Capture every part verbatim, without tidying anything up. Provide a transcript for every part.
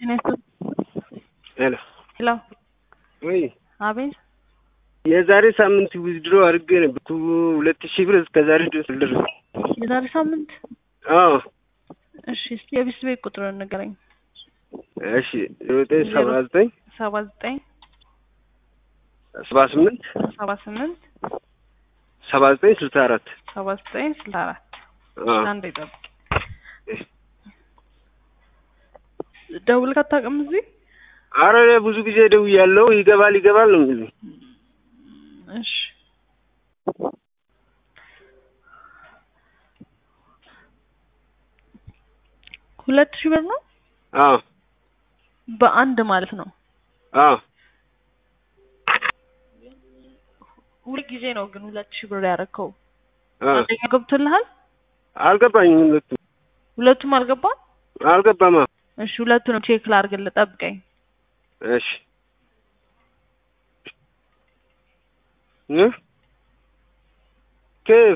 ሄሎ ሄሎ ወይ አቤት የዛሬ ሳምንት ዊዝድሮ አድርጌ ነበር ሁለት ሺህ ብር እስከ ዛሬ ድረስ አልደረሰም። የዛሬ ሳምንት? አዎ። እሺ እስቲ የቢስ ቤት ቁጥሩን ንገረኝ። እሺ ዘጠኝ ሰባ ዘጠኝ ሰባ ዘጠኝ ሰባ ስምንት ሰባ ስምንት ሰባ ዘጠኝ ስልሳ አራት ሰባ ዘጠኝ ስልሳ አራት አንዴ ጠብቅ። ደውለህ አታውቅም እዚህ? ኧረ ብዙ ጊዜ ደውያለሁ። ይገባል ይገባል ነው የሚሉኝ። እሺ ሁለት ሺህ ብር ነው? አዎ በአንድ ማለት ነው? አዎ ሁለት ጊዜ ነው ግን ሁለት ሺህ ብር ያደረከው? አንደኛ ገብቶልሃል? አልገባኝም። ሁለቱም ሁለቱም አልገባም? አልገባማ። እሺ ሁለቱንም ቼክ ላድርግልህ፣ ጠብቀኝ። እሺ እ كيف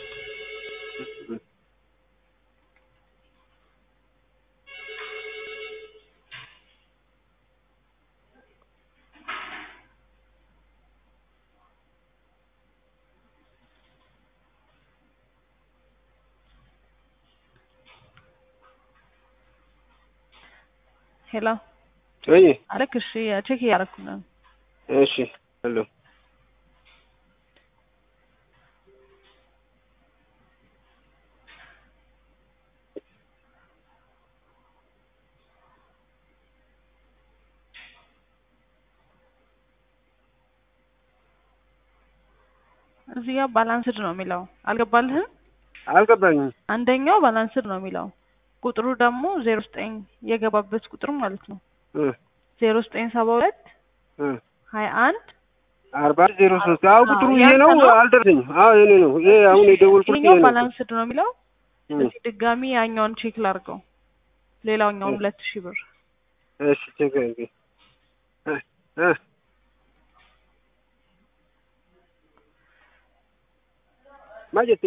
ሄሎ ወይ አረክ? እሺ ቼክ ያደረኩ ነው። እሺ ሄሎ እዚህ ጋር ባላንስድ ነው የሚለው። አልገባልህም? አልገባኝም። አንደኛው ባላንስድ ነው የሚለው፣ ቁጥሩ ደግሞ ዜሮ ዘጠኝ የገባበት ቁጥር ማለት ነው እ ዜሮ ዘጠኝ ሰባ ሁለት እ ሀያ አንድ አርባ ዜሮ ሶስት አዎ ቁጥሩ ይሄ ነው። አልደረሰኝም። አዎ ይሄ ነው። ይሄ አሁን የደወልኩት ይሄ ነው። ባላንስድ ነው የሚለው። እስኪ ድጋሚ ያኛውን ቼክ ላድርገው፣ ሌላኛውን ሁለት ሺህ ብር። እሺ ቼክ አድርጌ እ እ ማጀቴ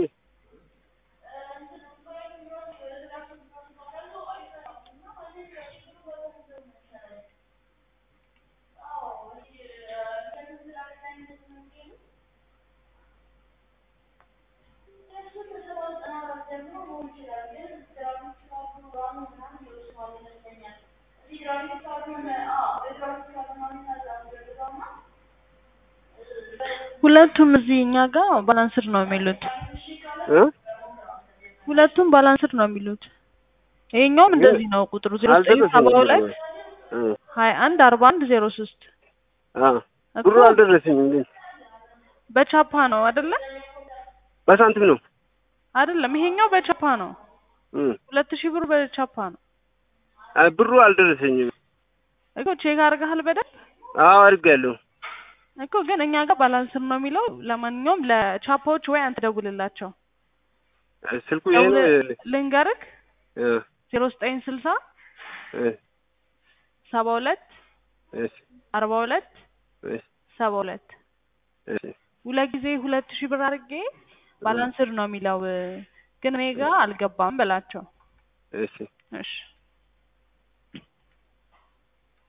ሁለቱም እዚህ እኛ ጋር ባላንስድ ነው የሚሉት እ ሁለቱም ባላንስድ ነው የሚሉት። ይሄኛውም እንደዚህ ነው ቁጥሩ ዜሮ ዘጠኝ ሰባ ሁለት ሀያ አንድ አርባ አንድ ዜሮ ሶስት። አዎ ብሩ አልደረሰኝም ግን በቻፓ ነው አይደለ? በሳንቲም ነው አይደለም፣ ይሄኛው በቻፓ ነው። እ ሁለት ሺህ ብር በቻፓ ነው። አይ ብሩ አልደረሰኝም እኮ ቼክ አድርገሃል በደንብ? አዎ አድርጌያለሁ እኮ ግን እኛ ጋር ባላንስድ ነው የሚለው። ለማንኛውም ለቻፓዎች ወይ አንተ ደውልላቸው። ስልኩ ይሄ ነው ልንገርህ እ ዜሮ ዘጠኝ ስልሳ እ ሰባ ሁለት እሺ አርባ ሁለት እሺ ሰባ ሁለት እሺ ሁለት ጊዜ ሁለት ሺህ ብር አድርጌ ባላንስድ ነው የሚለው ግን እኔ ጋር አልገባም በላቸው። እሺ እሺ